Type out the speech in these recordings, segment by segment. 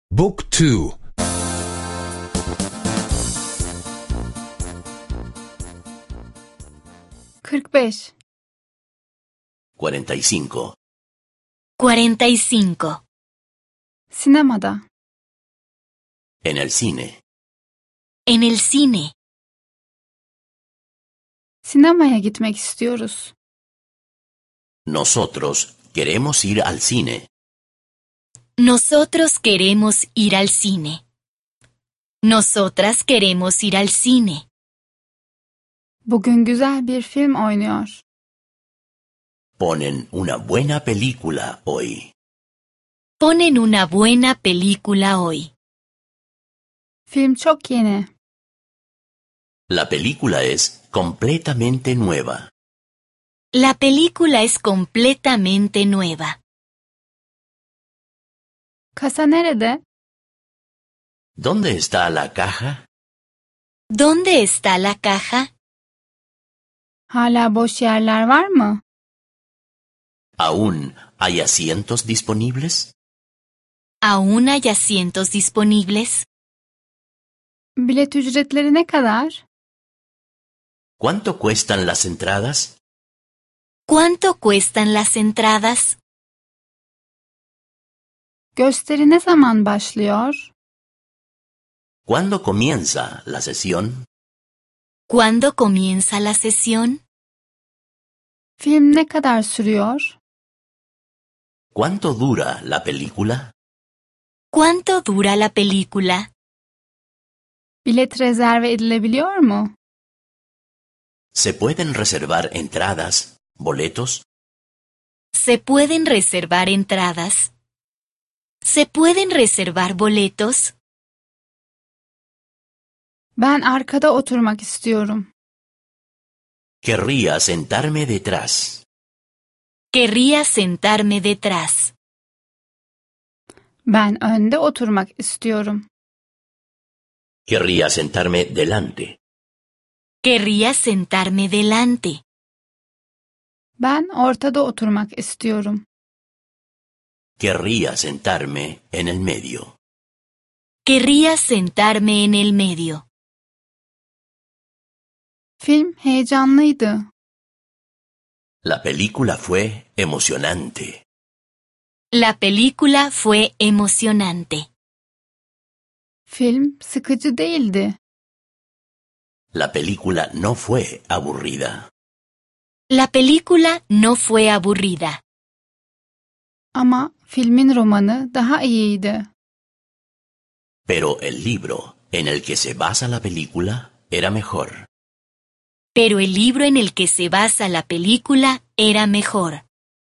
Book 2. 45. 45. 45. Sinemada. En el cine. En el cine. Sinemaya gitmek istiyoruz. Nosotros queremos ir al cine. Nosotros queremos ir al cine. Nosotras queremos ir al cine. Bugün güzel bir film oynuyor. Ponen una buena película hoy. Ponen una buena película hoy. Film çok yeni. La película es completamente nueva. La película es completamente nueva. Kasa nerede? ¿Dónde está la caja? ¿Dónde está la caja? Hala boş yerler var mı? ¿Aún hay asientos disponibles? ¿Aún hay asientos disponibles? Bilet ücretleri ne kadar? ¿Cuánto cuestan las entradas? ¿Cuánto cuestan las entradas? Gösteri ne zaman başlıyor? ¿Cuándo comienza la sesión? ¿Cuándo comienza la sesión? Film ne kadar sürüyor? ¿Cuánto dura la película? ¿Cuánto dura la película? Bilet rezerve edilebiliyor mu? ¿Se pueden reservar entradas, boletos? ¿Se pueden reservar entradas? ¿Se pueden reservar boletos? Ben arkada oturmak istiyorum. Querría sentarme detrás. Querría sentarme detrás. Ben önde oturmak istiyorum. Querría sentarme delante. Querría sentarme delante. Ben ortada oturmak istiyorum. Querría sentarme en el medio. Querría sentarme en el medio. Film heyecanlıydı. La película fue emocionante. La película fue emocionante. Film sıkıcı değildi. La película no fue aburrida. La película no fue aburrida. Ama filmin romanı daha iyiydi. Pero el libro en el que se basa la película era mejor. Pero el libro en el que se basa la película era mejor.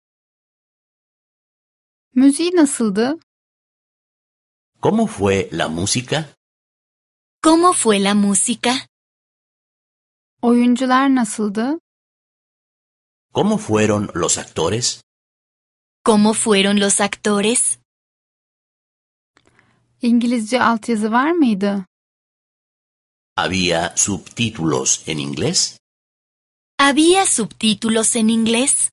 Müziği nasıldı? ¿Cómo fue la música? ¿Cómo fue la música? Oyuncular nasıldı? ¿Cómo fueron los actores? ¿Cómo fueron los actores? İngilizce altyazı var mıydı? ¿Había subtítulos en inglés? ¿Había subtítulos en inglés?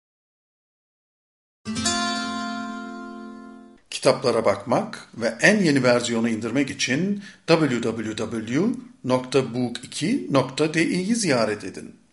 Kitaplara bakmak ve en yeni versiyonu indirmek için www.book2.di'yi ziyaret edin.